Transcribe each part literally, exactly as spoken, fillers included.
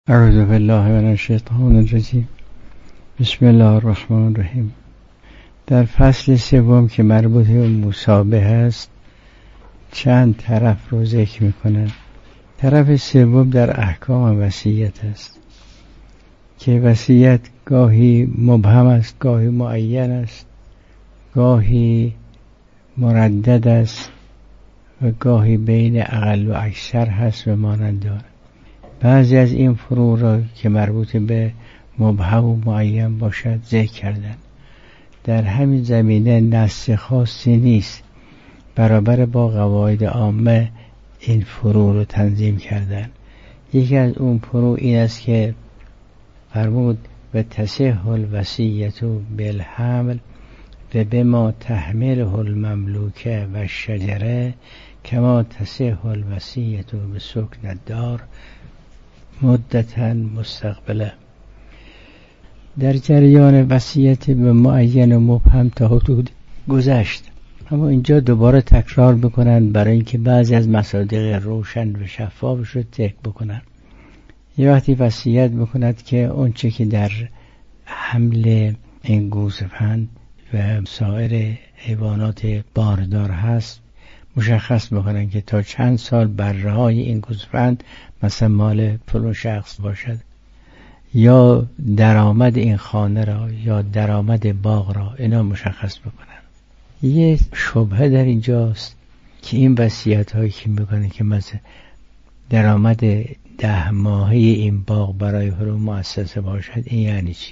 اعوذ بالله من الشیطان الرجیم. بسم الله الرحمن الرحیم. در فصل سوم که مربوط به مسابقه است چند طرف رو ذکر میکنه. طرف سوم در احکام وصیت است که وصیت گاهی مبهم است، گاهی معین است، گاهی مردد است و گاهی بین اقل و اکثر هست و مانند دارد. بعضی از این فروع را که مربوط به مبهم و معین باشد ذکر کردن. در همین زمینه نص خاصی نیست، برابر با قواعد عامه این فروع رو تنظیم کردن. یکی از اون فروع این است که فرمود و تصح الوصیة بالحمل و بما تحمله المملوکه و شجره کما تصح الوصیة بسکن الدار مدتا مستقبله. در جریان وصیت به معین و مبهم تا حدود گذشت، اما اینجا دوباره تکرار بکنن برای اینکه بعضی از مصادیق روشن و شفافش رو ذکر بکنن. یه وقتی وصیت بکند که اون چه که در حمل این گوسفند و سایر حیوانات باردار هست مشخص بکنن که تا چند سال بره های این گوسفند مثلا مال فلان شخص باشد، یا درآمد این خانه را یا درآمد باغ را، اینا مشخص بکنن. یه شبهه در اینجاست که این وصیت هایی که میکنه که مثلا درآمد ده ماهه این باغ برای فلان مؤسسه باشد، این یعنی چی؟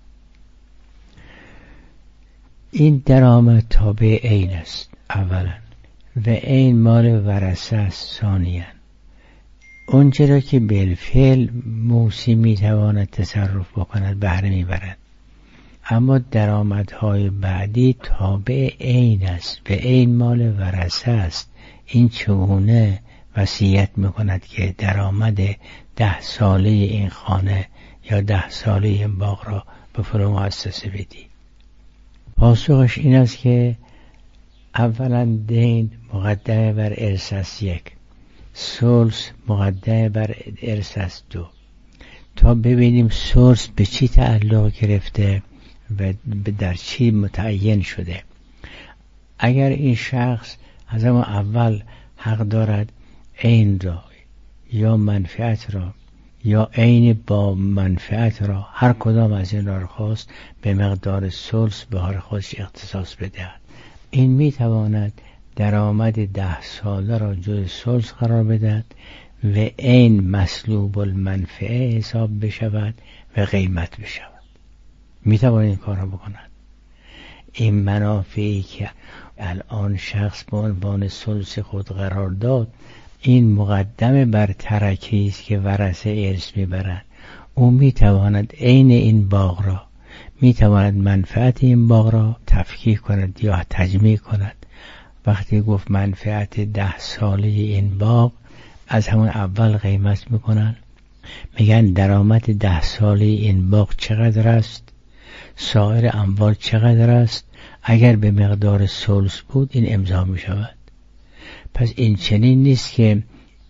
این درآمد تابع عین است اولا و این مال ورثه است ثانیاً. اونچه را که بالفعل موسی میتواند تصرف بکند بهره میبرد، اما درآمدهای بعدی تابع عین است و عین مال ورثه است. این چگونه وصیت میکند که درآمد ده ساله این خانه یا ده ساله این باغ را به فلان مؤسسه بدی؟ پاسخش این است که اولا دین مقدم بر ارث است یک، ثلث مقدم بر ارث است دو، تا ببینیم ثلث به چی تعلق گرفته و در چی متعین شده. اگر این شخص از اما اول حق دارد عین را یا منفعت را یا عین با منفعت را، هر کدام از این را خواست به مقدار ثلث به حال خودش اختصاص بدهد، این میتواند درآمد ده ساله را جز ثلث قرار بدهد و عین مسلوب المنفعه حساب بشود و قیمت بشود. میتواند این کار را بکند. این منافعی که الان شخص به عنوان ثلث خود قرار داد، این مقدم بر ترکی است که ورثه ارث میبرند. او میتواند عین این باغ را، میتواند منفعت این باغ را تفکیک کند یا تجمیع کند. وقتی گفت منفعت ده ساله این باغ، از همون اول قیمت میکنن، میگن درآمد ده ساله این باغ چقدر است، سایر اموال چقدر است. اگر به مقدار ثلث بود این امضا میشود. پس این چنین نیست که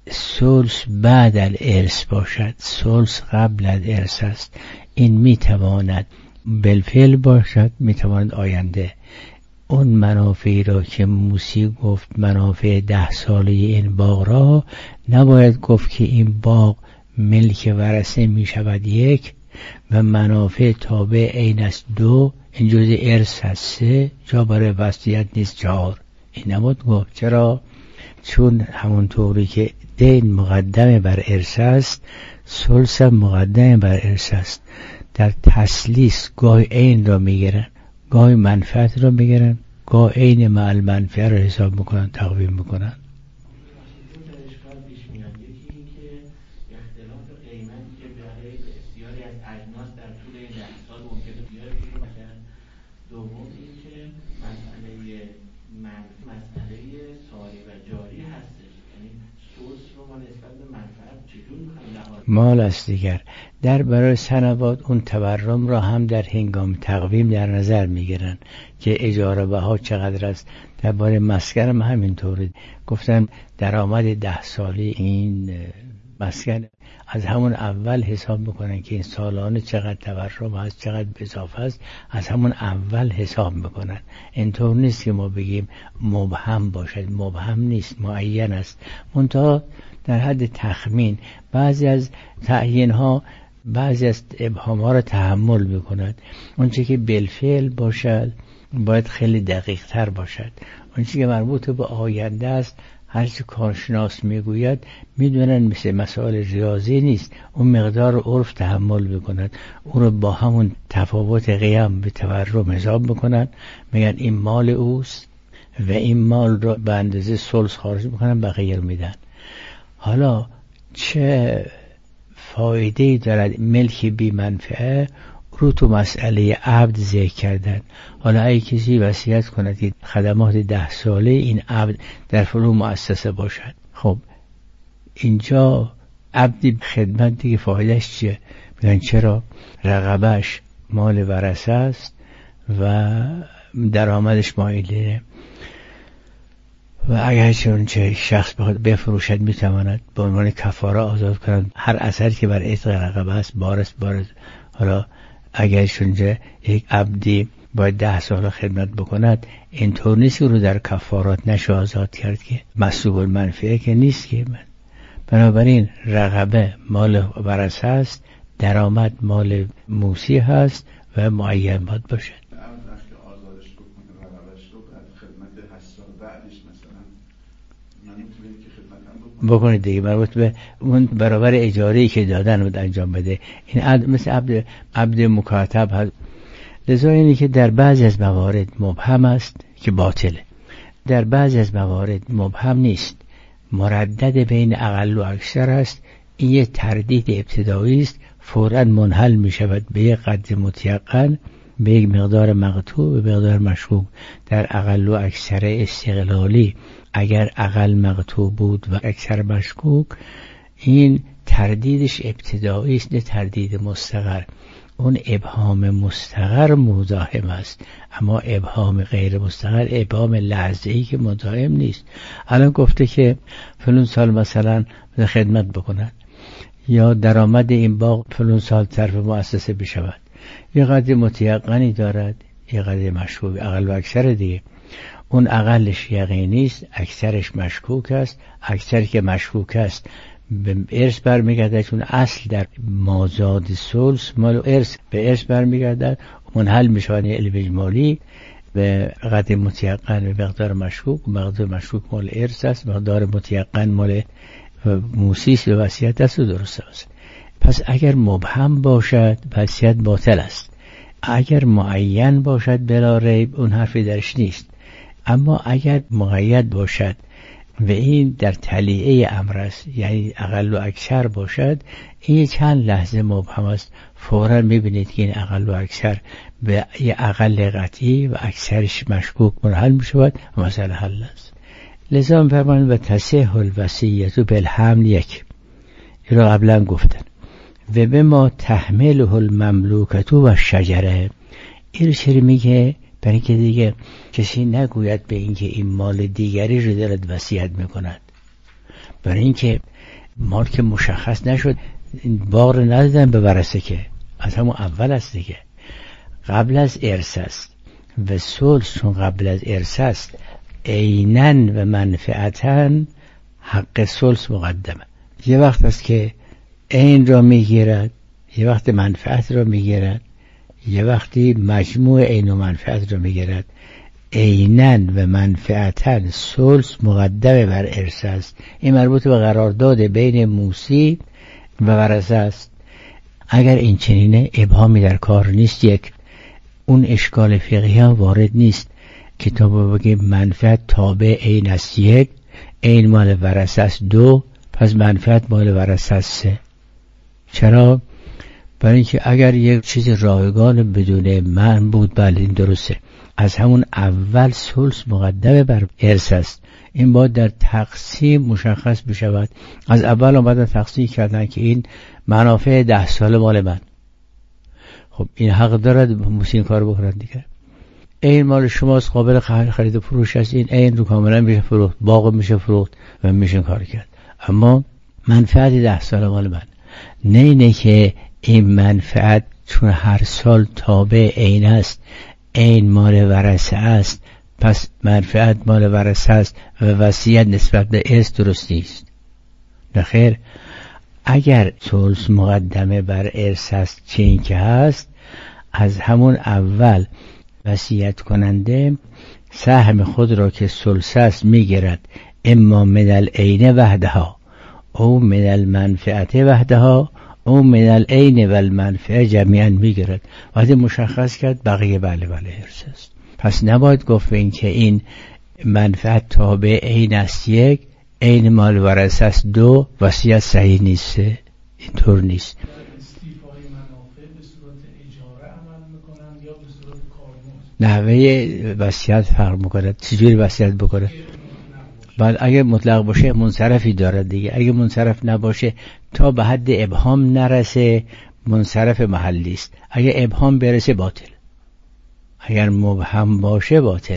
ثلث بعد از ارث باشد، ثلث قبل از ارث است. این میتواند بالفعل باشد، میتواند آینده. اون منافعی را که موسی گفت منافع ده ساله این باغ را، نباید گفت که این باغ ملک ورثه می شود یک و منافع تابع عین است دو، این جز ارث است سه، جا برای وصیت نیست چهار. این نباید گفت. چرا؟ چون همونطوری که دین مقدم بر ارث است، ثلث مقدم بر ارث است. در تسلیس گاهی عین را میگیرن، گاهی منفعت را میگیرن، گاه عین مع المنفعه را حساب میکنن، تقویم میکنن. مال است دیگر. در برای سنوات اون تورم را هم در هنگام تقویم در نظر میگیرن که اجاره بها چقدر است. در برای مسکن هم همینطوره. گفتن درآمد ده سالی این مسکن، از همون اول حساب میکنن که این سالانه چقدر تورم هست، چقدر اضافه است، از همون اول حساب میکنن. اینطور نیست که ما بگیم مبهم باشد، مبهم نیست، معین است، منتها در حد تخمین. بعضی از تعیین ها، بعضی از ابهام ها را تحمل میکند. اونچه که بالفعل باشد باید خیلی دقیق تر باشد. اونچه که مربوط به آینده است، هرچی کارشناس میگوید میدونن مثل مسائل ریاضی نیست، اون مقدار عرف تحمل میکند، اون رو با همون تفاوت قیام به تورم حساب میکنن، میگن این مال اوست و این مال رو به اندازه ثلث خارج میکنن، بقیه رو میدن. حالا چه فایده‌ای دارد ملک بی منفعه رو تو مسئله عبد ذکر کردن؟ حالا اگه کسی وصیت کند که خدمات ده ساله این عبد در فلان مؤسسه باشد، خب اینجا عبدی خدمت دیگه فایدهش چیه؟ میگن چرا؟ رقبش مال ورثه است و درآمدش مایله و اگر چون چه شخص بخواد بفروشد میتواند به عنوان کفاره آزاد کنند. هر اثری که بر عتق رقبه است بارست بارد. حالا اگر چون یک عبدی باید ده سال خدمت بکند، اینطور نیست که رو در کفارات نشه آزاد کرد که مسلوب المنفعه که نیست که. من بنابراین رقبه مال ورثه است، درآمد مال موسی هست و معین باید باشد. بکنید دیگه، مربوط به اون برابر اجاره‌ای که دادن رو انجام بده. این عبد مثل عبد عبد مکاتب هست. لذا اینی که در بعضی از موارد مبهم است که باطله، در بعضی از موارد مبهم نیست، مردد بین اقل و اکثر است. این یه تردید ابتدایی است، فوراً منحل می شود به یک قدر متیقن، به یک مقدار مقطوع، به مقدار مشکوک. در اقل و اکثر استقلالی اگر اقل مقطوع بود و اکثر مشکوک، این تردیدش ابتدایی است، نه تردید مستقر. اون ابهام مستقر مزاحم است، اما ابهام غیر مستقر ابهام لحظه‌ای که مزاحم نیست. الان گفته که فلان سال مثلا خدمت بکند یا درآمد این باغ فلان سال صرف مؤسسه بشود، یه قدر متیقنی دارد، یه قدر مشکوک، اقل و اکثر دیگه. اون اقلش یقینی است، اکثرش مشکوک است. اکثری که مشکوک است به ارث برمیگردد، چون اصل در مازاد ثلث مال ارث به ارث برمیگردد، منحل میشود علم اجمالی به قدر متیقن به مقدار مشکوک. مقدار مشکوک مال ارث است، مقدار متیقن مال موسی است و وصیت است و درست است. پس اگر مبهم باشد وصیت باطل است، اگر معین باشد بلا ریب اون حرفی درش نیست. اما اگر مقید باشد و این در تلیعه امر است، یعنی اقل و اکثر باشد، این چند لحظه مبهم است، فوراً میبینید که این اقل و اکثر به یه اقل قطعی و اکثرش مشکوک منحل میشود و مسئله حل است. لذا میفرمایند و تصح الوصیة بالحمل یک، این را قبلا گفتن، و به ما تحمله المملوکة و شجره. این چرا میگه؟ برای اینکه دیگه کسی نگوید به اینکه این مال دیگری رو دارد وصیت میکند، برای اینکه مال که مشخص نشد، این باغ رو ندادن به ورثه که از همون اول است دیگه، قبل از ارث است و ثلث چون قبل از ارث است عیناً و منفعتاً حق ثلث مقدمه. یه وقت است که عین را میگیرد، یه وقت منفعت را میگیرد، یه وقتی مجموع عین و منفعت را میگیرد. عیناً و منفعتاً ثلث مقدمه بر ارث است. این مربوط به قرارداد بین موسی و ورثه است. اگر این چنینه ابهامی در کار نیست. یک، اون اشکال فقهی هم وارد نیست. کتاب بگه منفعت تابع عین است، یک، عین مال ورثه است، دو، پس منفعت مال ورثه است، سه. چرا؟ برای اینکه اگر یک چیز رایگان بدون معنی بود، بله این درسته، از همون اول ثلث مقدمه بر ارث است. این باید در تقسیم مشخص بشود. از اول آمدن تقسیم کردن که این منافع ده سال مال من، خب این حق دارد موسی این کار بکنند دیگه. این مال شماست، قابل خرید و فروش است، این این رو کاملا میشه فروخت، باغ میشه فروخت و میشه کار کرد. اما منفعت ده سال مال من، نه اینه که این منفعت چون هر سال تابع عین است، عین مال ورثه است، پس منفعت مال ورثه است و وصیت نسبت به ارث درست نیست. نه خیر، اگر ثلث مقدمه بر ارث است چه این که هست، از همون اول وصیت کننده سهم خود را که ثلث است میگیرد، اما من العین وحدها او من المنفعت وحدها او من العین و المنفعه جمیعا میگیرد. وقتی مشخص کرد بقیه بله بله ارث است. پس نباید گفت این که این منفعت تابع عین است یک، عین مال ورثه است دو، وصیت صحیح نیست. اینطور نیست. نحوه وصیت فرق میکنه. چجوری وصیت بکنه؟ بعد اگه مطلق باشه منصرفی دارد دیگه، اگه منصرف نباشه تا به حد ابهام نرسه منصرف محلی است. اگه ابهام برسه باطل، اگر مبهم باشه باطل.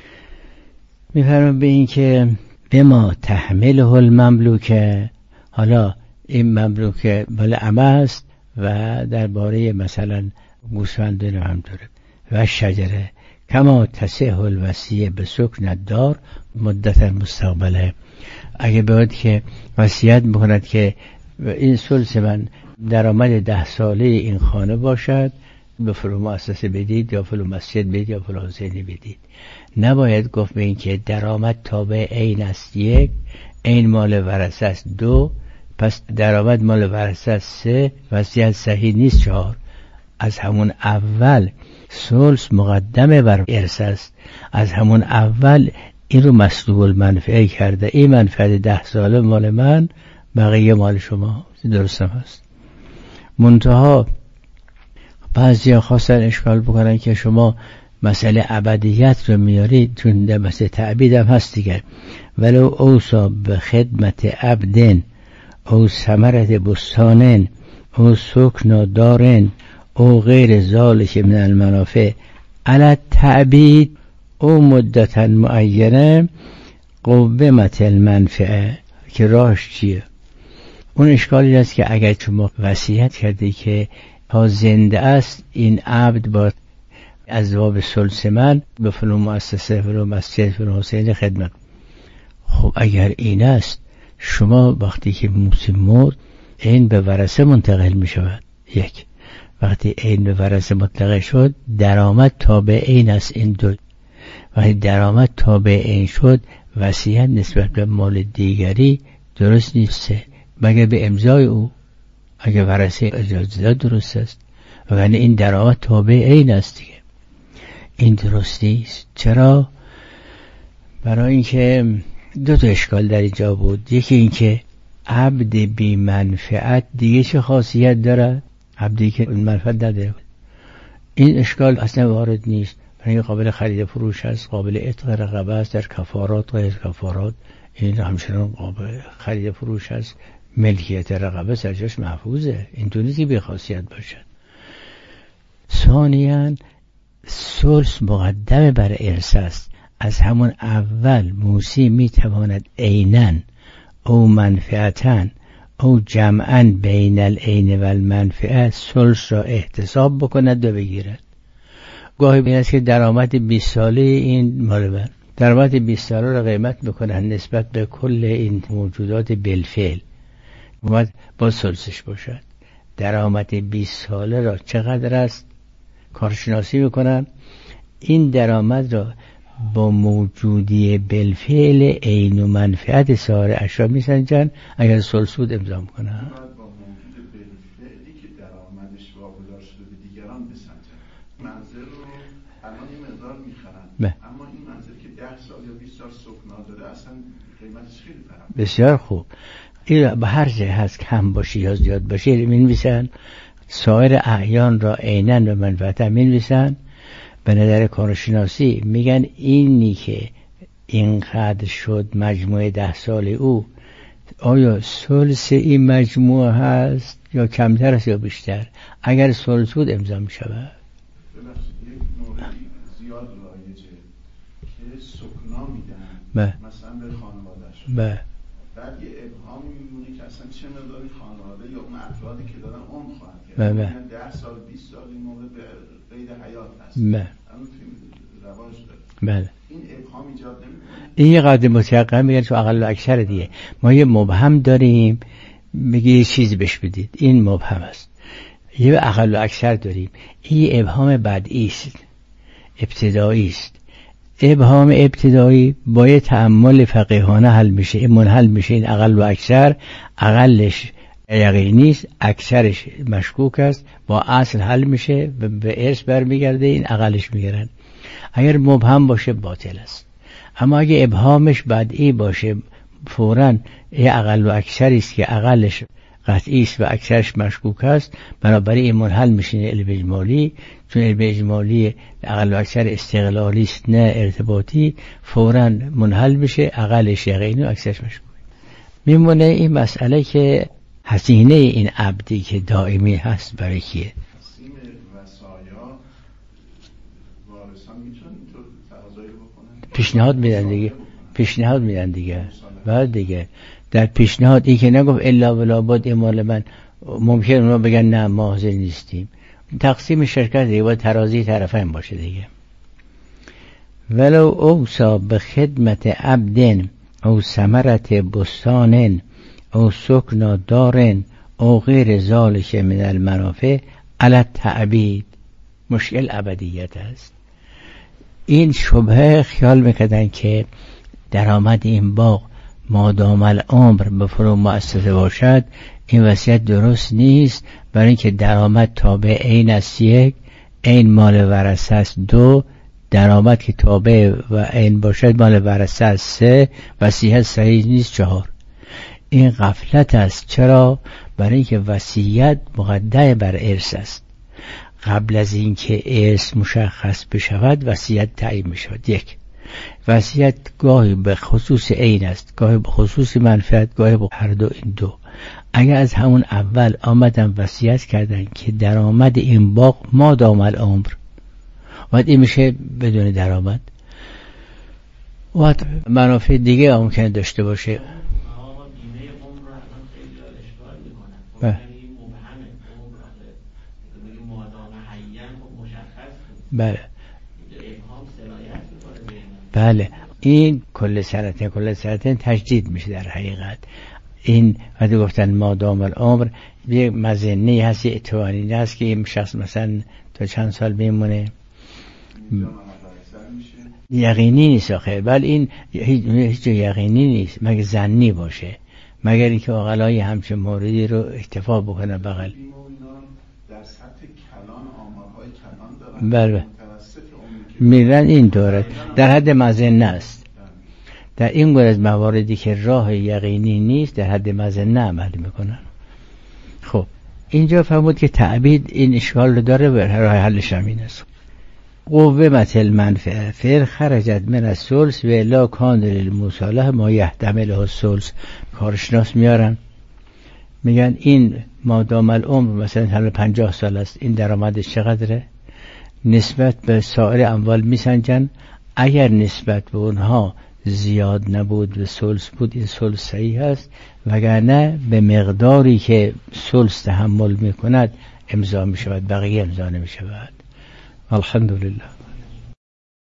میفرمایم به این که به ما تحمله المملوکه، حالا این مملوکه مال عمه است و درباره مثلا گوسفند هم داره و شجره کما تصح الوصیه به سکن الدار مدت مستقبله. اگه باید که وصیت بکند که این ثلث من درآمد ده ساله این خانه باشد، به فلان مؤسسه بدید یا فلان مسجد بدید یا فلان زینی بدید. نباید گفت به این که درآمد تابع عین است یک، عین مال ورثه است دو، پس درآمد مال ورثه است سه، وصیت صحیح نیست چهار. از همون اول ثلث مقدمه بر ارث است، از همون اول این رو مسلوب المنفعه کرده. این منفعت ده ساله مال من، بقیه مال شما. درست هم هست. منتها بعضی ها خواستن اشکال بکنن که شما مسئله ابدیت رو میارید، چون در مسئله تعبید هم هست دیگر. ولو اوصا به خدمت عبدن او ثمرت بستانن او سکن دارن او غیر ذالک من المنافع علی تعبید او مدتا معینه قومت المنفعه. که راهش چیه؟ اون اشکالی است که اگر شما وصیت کردی که تا زنده است این عبد با از باب ثلث من به فلان مؤسسه فلان مسجد فلان حسین خدمت، خب اگر این است شما وقتی که موسی مرد این به ورثه منتقل می شود. یک، وقتی این به ورثه منتقل شد درآمد تابع این است. این دو، وقتی درآمد تابع این شد وصیت نسبت به مال دیگری درست نیست مگر به امضای او. اگر ورثه اجازه داد درست است، وگرنه این درآمد تابع این است دیگه. این درست نیست. چرا؟ برای اینکه دو تا اشکال در اینجا بود. یکی اینکه عبد بی منفعت دیگه چه خاصیت داره؟ عبدی که منفعت نداره. این اشکال اصلا وارد نیست. برای اینکه قابل خرید فروش است، قابل عتق رقبه است، در کفارات غیر کفارات این همچنان قابل خرید فروش است. ملکیت رقبه سرجاش محفوظه. این دونیزی بی خاصیت باشد. ثانیاً ثلث مقدم بر ارث است. از همون اول موسی میتواند عیناً او منفعتاً او جمعاً بین العین و المنفعه ثلث را احتساب بکند و بگیرد. گاهی این است که درآمد بیست ساله این مال من، درآمد بیست ساله را قیمت میکنند نسبت به کل این موجودات بالفعل، اومد با ثلثش باشد. درآمد بیست ساله را چقدر است کارشناسی میکنن، این درآمد را با موجودی بالفعل عین و منفعت سایر اشیا میسنجن. اگر ثلث بود امضا میکنن. با موجود بالفعلی که درآمدش واگذار شده به دیگران بسنجن. منزل رو الان این مقدار میخرن، اما این منزل که ده سال یا بیست سال سکنا داره اصلا قیمتش خیلی فرق. بسیار خوب. این به هر جای هست کم باشه یا زیاد باشه مینویسن. سایر اعیان را عیناً و منفعتا مینویسن. به نظر کارشناسی میگن اینی که اینقدر شد مجموعه ده سال او، آیا ثلث این مجموعه هست یا کمتر است یا بیشتر؟ اگر ثلث بود امضا میشود. یک موردی زیاد رایجه که سکنا میدن مثلا به خانواده‌اش، بعد یه ابهامی میمونه که اصلا چه مقداری خانواده یا اون افرادی که دارن عمر خواهند کرد. بله. ده سال بیست سال این موقع به قید حیات هست. بله. اما رواج داره. بله. این ابهام ایجاد نمی‌کنه. این یه قاعده مطلقه میگن تو اقل و اکثر دیگه. ما یه مبهم داریم، میگه یه چیزی بهش بدید، این مبهم است. یه اقل و اکثر داریم، این ابهام بدئی است، ابتدایی است. ابهام ابتدایی با یه تأمل فقیهانه حل میشه، این منحل میشه. این اقل و اکثر، اقلش یقینی است، اکثرش مشکوک است، با اصل حل میشه، به ارث برمیگرده، این اقلش میگیرن. اگر مبهم باشه باطل است. اما اگه ابهامش بدئی باشه، فوراً یه اقل و اکثری است که اقلش قطعی است و اکثرش مشکوک است، بنابراین این منحل میشه علم اجمالی. چون علم اجمالی اقل و اکثر استقلالی است نه ارتباطی، فوراً منحل میشه، اقلش یقینی و اکثرش مشکوک. میمونه این مسئله که هزینه این عبدی که دائمی هست برای کیه؟ تقسیم وصایا وارثان میتونن اینطور تقاضایی بکنن؟ پیشنهاد میدن دیگه، پیشنهاد میدن دیگه. بعد دیگه در پیشنهاد این که نگفت الا ولا بد مال من، ممکن اونا بگن نه ما حاضر نیستیم. تقسیم شرکت دیگه با ترازی طرفین باشه دیگه. ولو اوصا به خدمت عبد او ثمرت بستان او سکن دار او غیر ذالک من المنافع علی التعبید، مشکل ابدیت است. این شبهه خیال میکردن که درآمد این باغ مادام العمر به فرو مؤسسه باشد، این وصیت درست نیست، برای اینکه درآمد تابع عین است، یک عین مال ورثه است، دو درآمد که تابع و عین باشد مال ورثه است، سه وصیت صحیح نیست، چهار این غفلت است. چرا؟ برای اینکه وصیت مقدم بر ارث است. قبل از اینکه ارث مشخص بشود وصیت تعیین میشود. یک وصیت گاهی به خصوص عین است، گاهی به خصوص منفعت، گاهی به هر دو این دو. اگر از همون اول آمدن وصیت کردن که درآمد این باغ مادام العمر، وقت این میشه بدون درآمد، وقت منافع دیگه ممکن داشته باشه. بله بله این کل سنتین کل سنتین تجدید میشه در حقیقت. این وقتی گفتن مادام العمر یک مظنه هست، یک اتوانی هست که این شخص مثلا تا چند سال میمونه، یقینی نیست آخه. بل این هیچ یقینی نیست مگر ظنی باشه، مگر اینکه عقلای همچین موردی رو اکتفا بکنه بغل. در سطح کلان آمارهای کلان دارن، بله میرن این دوره در حد مظنه است. در این گونه از مواردی که راه یقینی نیست در حد مظنه عمل میکنن. خب اینجا فهمود که تعبید این اشکال رو داره، و راه حلش همین است. قوه مثل منفعه فعل خرجت من از ثلث و الا کان للمصالحه ما یحتمله الثلث. کارشناس میارن میگن این مادام العمر مثلا حالا پنجاه سال است، این درآمدش چقدره، نسبت به سایر اموال میسنجن. اگر نسبت به اونها زیاد نبود و ثلث بود، این ثلث صحیح است، وگرنه به مقداری که ثلث تحمل میکند امضا میشود، بقیه امضا نمیشود. الحمدلله.